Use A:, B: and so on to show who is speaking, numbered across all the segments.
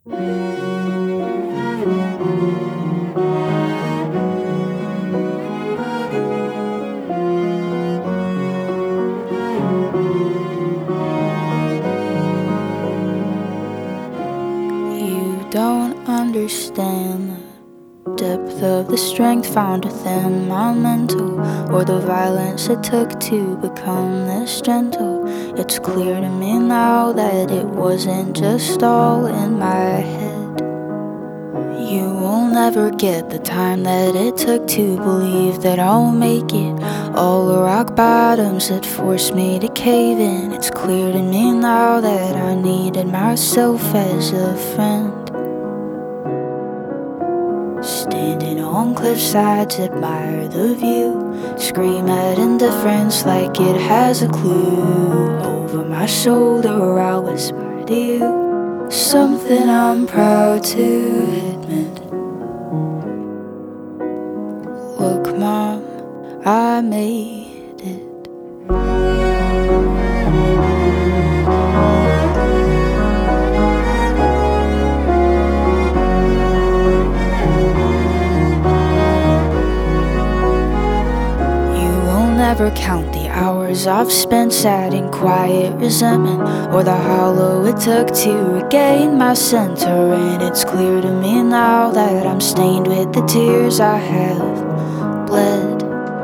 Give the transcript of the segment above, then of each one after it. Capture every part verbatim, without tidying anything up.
A: You don't understand the depth of the strength found within my mental, or the violence it took to become this gentle. It's clear to me now that it wasn't just all in my head. You will never get the time that it took to believe that I'll make it. All the rock bottoms that forced me to cave in. It's clear to me now that I needed myself as a friend. Standing on cliff sides, admire the view. Scream at indifference like it has a clue. Over my shoulder I'll whisper to you something I'm proud to admit. Look, Mom, I made it. Never count the hours I've spent sat in quiet resentment, or the hollow it took to regain my center. And it's clear to me now that I'm stained with the tears I have bled.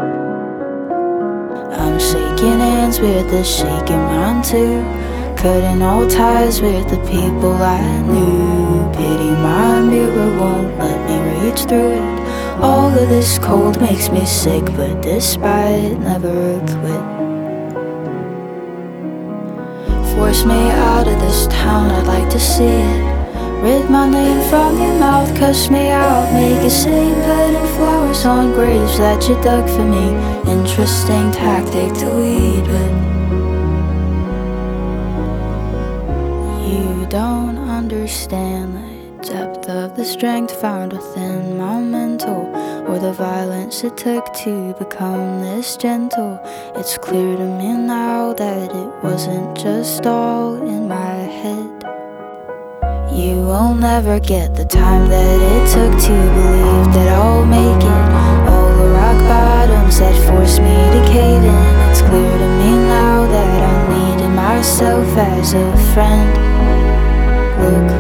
A: I'm shaking hands with the shaking mind too, cutting all ties with the people I knew. Pity my mirror won't let me reach through it. All of this cold makes me sick, but despite, never quit. Force me out of this town, I'd like to see it. Rid my name from your mouth, cuss me out, make a scene, putting flowers on graves that you dug for me. Interesting tactic to lead with. You don't understand the depth of the strength found within my mental, or the violence it took to become this gentle. It's clear to me now that it wasn't just all in my head. You will never get the time that it took to believe that I'll make it. All the rock bottoms that forced me to cave in. It's clear to me now that I needed myself as a friend. Look,